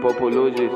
پاپولوژی.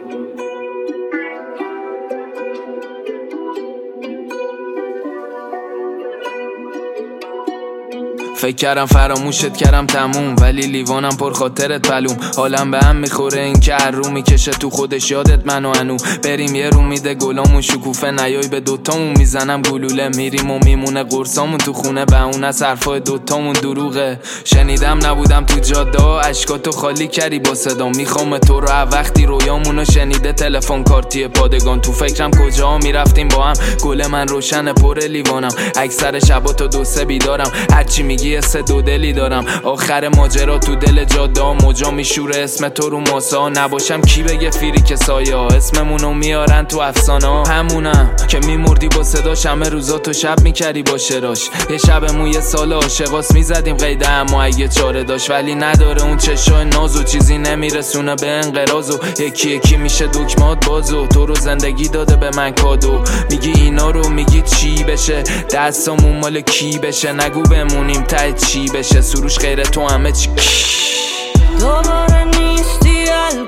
فکر کردم فراموشت کردم تموم، ولی لیوانم پر خاطرت پلوم. حالم به هم میخوره این که هر رو میکشه تو خودش یادت منو انو. بریم یه رو میده گلامون شکوفه، نیای به دوتامون میزنم گلوله. میریم و میمونه قرصامون تو خونه، به اون از حرفای دوتامون دروغه. شنیدم نبودم تو جاده ها، اشکاتو خالی کردی با صدا. میخوام تو رو وقتی رویامونو شنیده تلفن کارتی پادگان. تو فکرم کجا میرفتیم با هم، گل من روشن پر لیوانم. اکثر شبا تا 2-3 بیدارم، هرچی میگی سه دو دلی دارم. آخر ماجرا تو دل جاده ها موجا میشوره اسم تو رو ماسا. نباشم کی بگه فیری که سایه ها اسممونو میارن تو افسانه ها. همونم که میمردی با صداش، همه روزا تو شب میکردی با شراش. یه شبمون یه سال عاشقاس میزدیم قیده، اما اگه چاره داشت ولی نداره اون چشای نازو. چیزی نمیرسونه به انقراض و یکی یکی میشه دکمات بازو. تو رو زندگی داده به من کادو، میگی اینا رو میگی چی بشه، دستامون مال کی بشه. نگو بمونیم ته چی بشه، سروش غیر تو همه چی. دوباره نیستی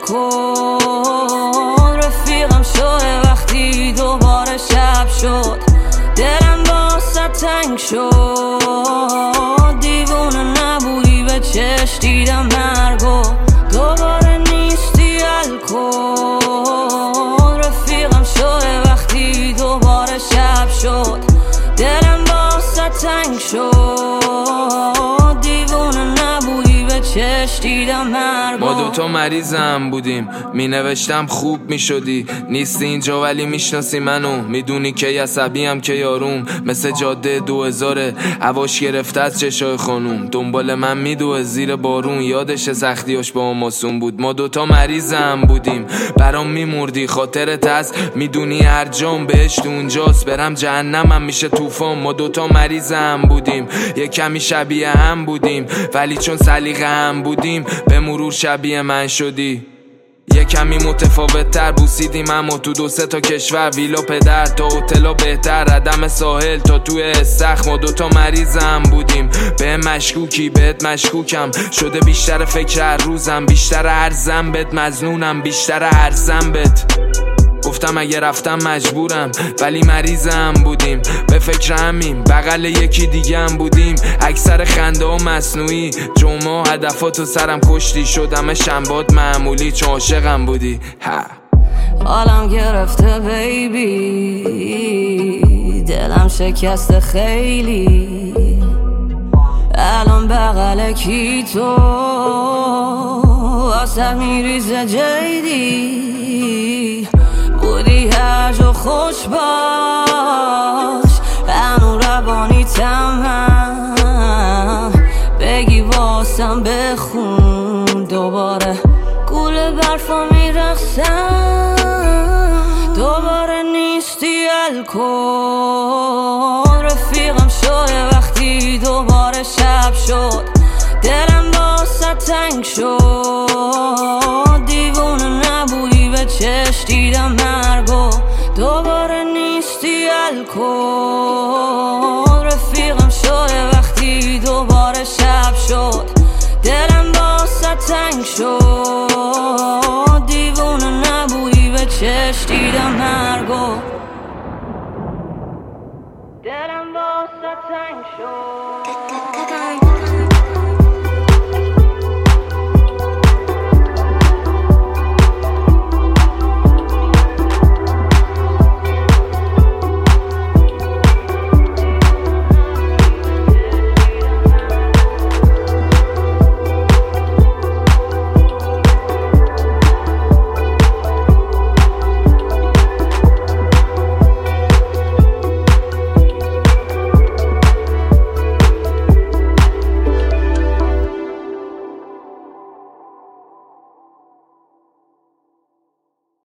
الکل، رفیقم شده وقتی دوباره شب شد. دلم واسه تنگ شد، دیوونه نبودی به چشم دیدم مرگو. دوباره نیستی الکل، رفیقم شده وقتی دوباره شب شد. دلم واسه تنگ شد، دیوونه نبودی به چشم دیدم مرگو. ما دوتا مریضم بودیم، می نوشتم خوب می شدی. نیستی اینجا ولی میشناسی منو، میدونی که عصبیم که یاروم. مثل جاده 2000 هواش گرفته از چشای خانوم. دنبال من میدوه زیر بارون، یادش سختیاش با ماسون بود. ما دوتا مریضم بودیم، برام میمردی خاطرت هست. میدونی هر جام بهشت اونجاست، برم جهنمم میشه طوفان. ما دوتا مریضم بودیم، یه کمی شبیه هم بودیم، ولی چون سلیقه هم بودیم به مرور شبیه من شدی. یه کمی متفاوت تر بوسیدیم، اما تو 2-3 تا کشور. ویلا پدر تا هتلا بهتر، ردم ساحل تا توی استخر. ما دوتا مریضم بودیم، به مشکوکی بهت مشکوکم. شده بیشتر فکر هر روزم، بیشتر هر ذنبت مظنونم، بیشتر هر ذنبت. گفتم اگه رفتم مجبورم، ولی مریضم بودیم. به فکر همین بغل یکی دیگه هم بودیم. اکثر خنده ها مصنوعی، جمعه هدفاتو سرم کشتی. شدم شنبات معمولی چون عاشقم بودی. حالم گرفته بیبی، دلم شکسته خیلی. الان بغل کی تو واسه میریزه جیدی. بودی هر جا خوش باش، هنو روانی تمام. بگی واسم بخون دوباره، گول برفا میرخسم. دوباره نیستی الکل، رفیقم شده وقتی دوباره شب شد. دلم واسه تنگ شد، دیوونه نبودی به چشم دیدم مرگو. دوباره نیستی الکل، رفیقم شده وقتی دوباره شب شد. دلم واسه تنگ شد، دیوونه نبودی به چشم دیدم مرگو. دلم واسه تنگ شد.